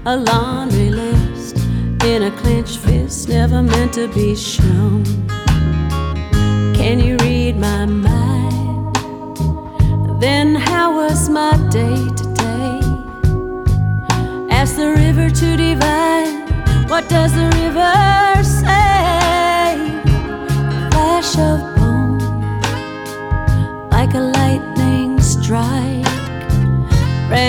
a laundry list in a clenched fist, never meant to be shown. Can you read my mind? Then how was my day today? Ask the river to divide. What does the river